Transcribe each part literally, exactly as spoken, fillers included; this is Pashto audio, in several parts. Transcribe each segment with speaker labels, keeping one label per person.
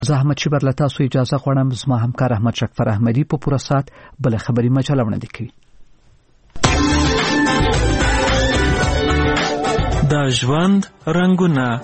Speaker 1: زه احمد شیبر له تاسو اجازه غواړم. زما همکار احمد شکفر احمدي په پوره ساعت بله خبري مجله وړاندې کوي.
Speaker 2: د ژوند رنګونه.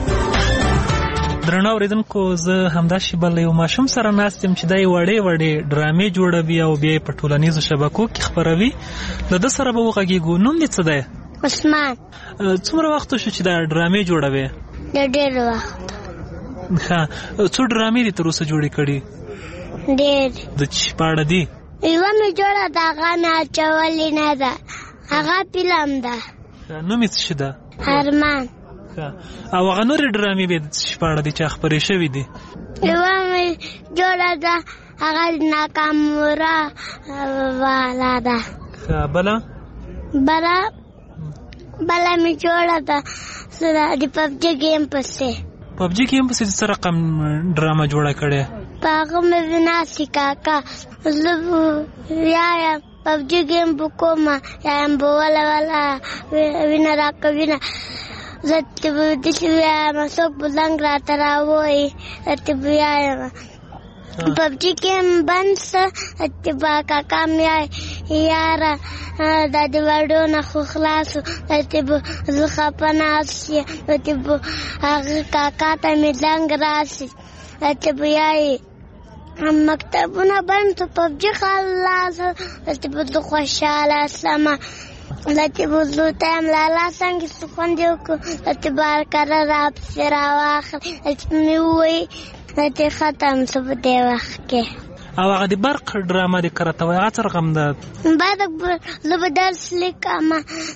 Speaker 2: درنو اوریدونکو، زه همدا شیبه له یو ماشوم سره ناست یم چې دا یې وړې وړې ډرامې جوړوي او بیا یې په ټولنیزو شبکو کې خپروي. له ده سره به وغږېږو. نوم دې څه دی؟
Speaker 3: عثمان.
Speaker 2: څومره وخت شو چې دا ډرامې جوړوې؟
Speaker 3: د ډېر وخت.
Speaker 2: ښه، څو ډرامې دې تر اوسه جوړې کړي؟
Speaker 3: ډېر.
Speaker 2: د چی په اړه دي؟
Speaker 3: یوه مې جوړه ده، هغه مې اچولې نه ده، هغه فلم ده.
Speaker 2: نوم یې څه شي ده؟
Speaker 3: ارمان.
Speaker 2: او هغه نورې ډرامې بیا د څه شي په اړه دي چې خپرې شوي دي؟
Speaker 3: یوه مې جوړه ده، هغه ناکاموره والا ده.
Speaker 2: بله؟
Speaker 3: بله بله مې جوړه ده د پبجي گیم پسې.
Speaker 2: پبجي گیم پسې څه رقم ډرامه جوړه کړې؟
Speaker 3: په هغه مې ویناسي کاکا زه یایم پبجي گیم بکومه یایم به وله وله وینه راکوینه زه چې به داسې ویایم څوک به زنګ راته راووایي چې به ویایم پبجي گیم بند شه چې به کاکا مې وایي یاره دا د وړو نه خو خلاصو چې به زه خفه ناست شي چې به هغه کاکا ته مې زنګ راشي چې به ویایي مکتبونه بند شو پبجي خلاصه چې به زه خوشحاله شمه چې به زه ته یم لالا څنګه څه خوند یې وکړو چې به هرکله راپسې راواخلي چې مې ووایي چې ختم شو په دې وخت کې.
Speaker 2: او هغه د برق ډرامه دې که راته وایي هغه څه رقم ده؟
Speaker 3: برق زه به درس لیکم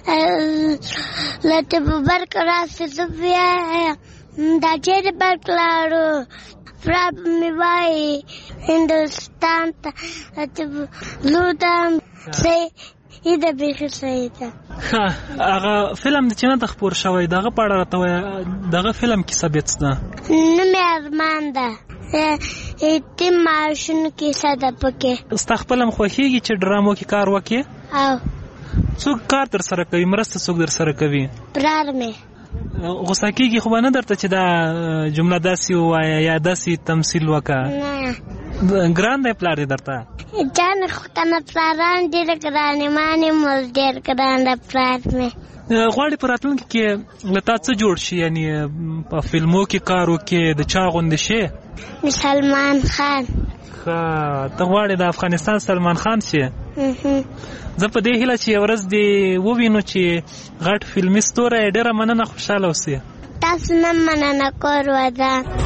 Speaker 3: چې به برق راشي زه بیا دا چېرې برق لاړو پلار به مې وایي هندوستان ته چې به ځو ته صحیح ده بیخي صحیح ده.
Speaker 2: هغه فلم د چې نه ده خپور شوی د هغه په اړه راته وایه د هغه فلم کیسه بیا څه ده؟
Speaker 3: نوم یې ارمان ده، یتیم معاشونو کیسه ده پکې.
Speaker 2: ستا خپله هم خوښېږي چې ډرامو کې کار وکړې؟
Speaker 3: او
Speaker 2: څوک کار در سره کوي؟ مرسته څوک در سره کوي؟
Speaker 3: پلار مې.
Speaker 2: غوسه کېږي خو به نه درته چې دا جمله داسې ووایه یا داسې تمثیل وکړه؟
Speaker 3: نه.
Speaker 2: ګران دی پلار دې درته؟
Speaker 3: جان خو که نه پلاران ډېر ګران یې ما نیم اوس ډېر ګران ده پلار مې.
Speaker 2: غواړې په راتلونکي کې له تا څه جوړ شي؟ یعنې په فلمو کې کار وکړې د چا غوندې شي؟
Speaker 3: د سلمان خان.
Speaker 2: ښه، ته غواړې د افغانستان سلمان خان شي؟ زه په دې هیله چې یو ورځ دې ووینو چې غټ فلمي ستوری ډېره مننه، خوشحاله اوسې.
Speaker 3: تاسو نه مننه کور ودان.